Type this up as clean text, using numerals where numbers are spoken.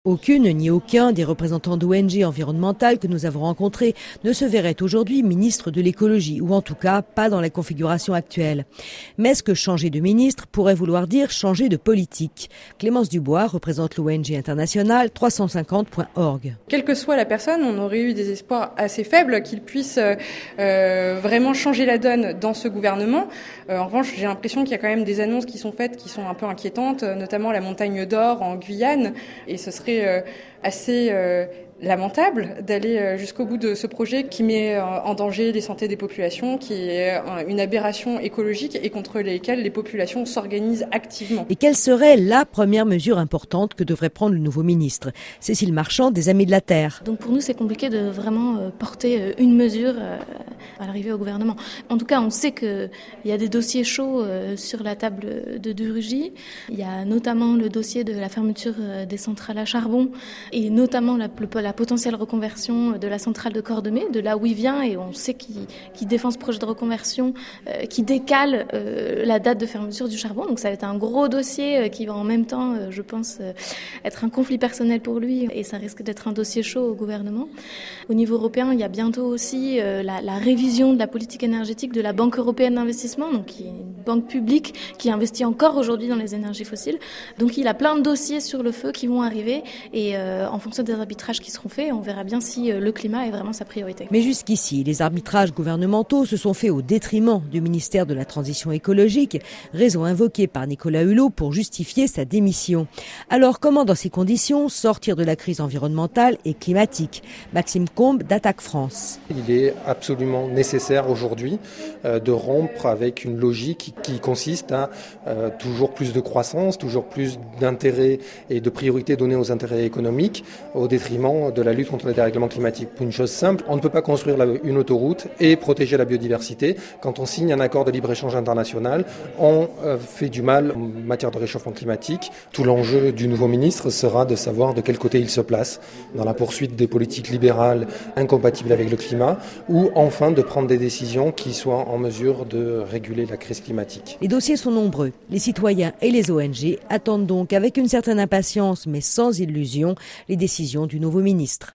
Aucune ni aucun des représentants d'ONG environnementales que nous avons rencontrés ne se verrait aujourd'hui ministre de l'écologie, ou en tout cas pas dans la configuration actuelle. Mais est-ce que changer de ministre pourrait vouloir dire changer de politique? Clémence Dubois représente l'ONG internationale 350.org. Quelle que soit la personne, on aurait eu des espoirs assez faibles qu'il puisse vraiment changer la donne dans ce gouvernement. En revanche, j'ai l'impression qu'il y a quand même des annonces qui sont faites qui sont un peu inquiétantes, notamment la montagne d'or en Guyane, et ce serait assez lamentable d'aller jusqu'au bout de ce projet qui met en danger les santé des populations, qui est une aberration écologique et contre lesquelles les populations s'organisent activement. Et quelle serait la première mesure importante que devrait prendre le nouveau ministre? Cécile Marchand, des Amis de la Terre. Donc pour nous, c'est compliqué de vraiment porter une mesure à l'arrivée au gouvernement. En tout cas, on sait qu'il y a des dossiers chauds sur la table de Rugy. Il y a notamment le dossier de la fermeture des centrales à charbon et notamment la potentielle reconversion de la centrale de Cordemais, de là où il vient, et on sait qu'il défend ce projet de reconversion qui décale la date de fermeture du charbon. Donc ça va être un gros dossier qui va en même temps, je pense, être un conflit personnel pour lui, et ça risque d'être un dossier chaud au gouvernement. Au niveau européen, il y a bientôt aussi la révision de la politique énergétique de la Banque européenne d'investissement, donc qui est une banque publique qui investit encore aujourd'hui dans les énergies fossiles. Donc il a plein de dossiers sur le feu qui vont arriver, et en fonction des arbitrages qui seront faits, on verra bien si le climat est vraiment sa priorité. Mais jusqu'ici, les arbitrages gouvernementaux se sont faits au détriment du ministère de la Transition écologique, raison invoquée par Nicolas Hulot pour justifier sa démission. Alors comment, dans ces conditions, sortir de la crise environnementale et climatique? Maxime Combe d'Attaque France. Il est absolument nécessaire aujourd'hui de rompre avec une logique qui consiste à toujours plus de croissance, toujours plus d'intérêts et de priorités données aux intérêts économiques au détriment de la lutte contre le dérèglement climatique. Pour une chose simple, on ne peut pas construire une autoroute et protéger la biodiversité. Quand on signe un accord de libre-échange international, on fait du mal en matière de réchauffement climatique. Tout l'enjeu du nouveau ministre sera de savoir de quel côté il se place dans la poursuite des politiques libérales incompatibles avec le climat, ou enfin de prendre des décisions qui soient en mesure de réguler la crise climatique. Les dossiers sont nombreux. Les citoyens et les ONG attendent donc avec une certaine impatience, mais sans illusion, les décisions du nouveau ministre.